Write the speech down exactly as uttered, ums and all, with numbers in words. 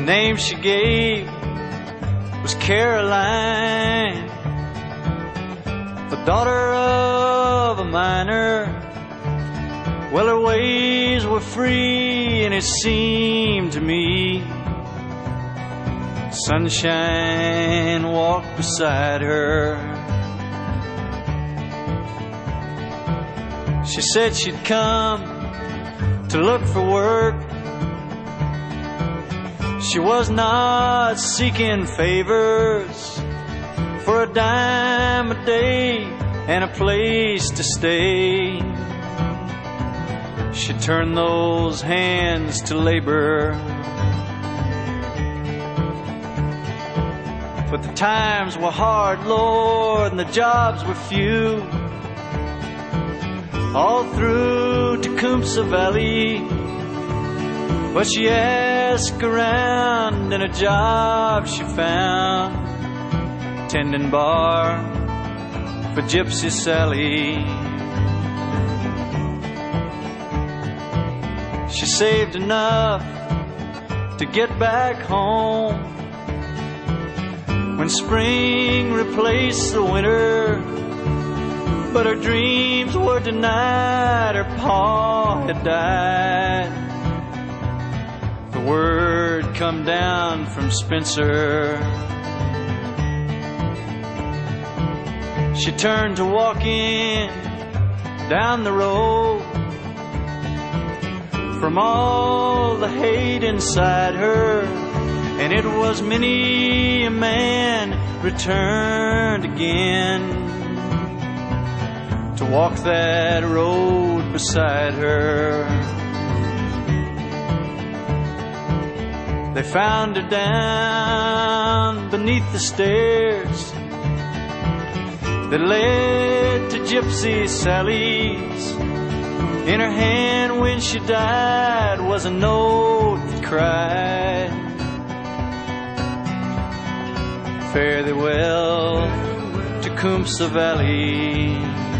name she gave was Caroline, the daughter of a miner. Well, her ways were free, and it seemed to me sunshine walked beside her. She said she'd come to look for work. She was not seeking favors for a dime a day and a place to stay. She turned those hands to labor, but the times were hard, Lord, and the jobs were few. All through Tecumseh Valley, but she asked around, and a job she found, tending bar for Gypsy Sally. She saved enough to get back home when spring replaced the winter, but her dreams were denied. Her pa had died. The word come down from Spencer. She turned to walking down the road from all the hate inside her, and it was many a man returned again to walk that road beside her. They found her down beneath the stairs that led to Gypsy Sally's. In her hand when she died was a note that cried, fare thee well, Tecumseh Valley.